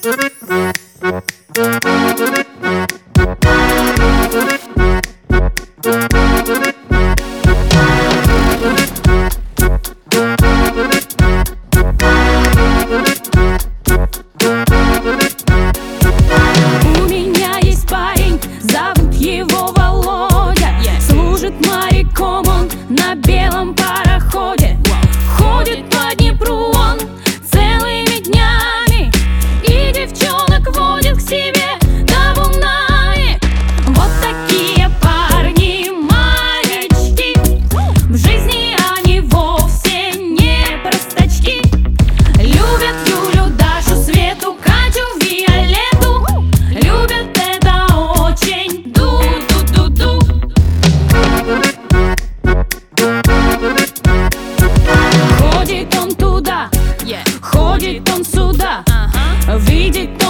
У меня есть парень, зовут его Володя. Служит моряком он на белом пароходе. Ходит по Днепру он целыми днями и девчонок водит к себе табунами. Вот такие парни, морячки, в жизни они вовсе не простачки. Любят Юлю, Дашу, Свету, Катю, Виолетту. Любят это очень. Ду-ду-ду-ду. Ходит он туда, ходит он сюда, видит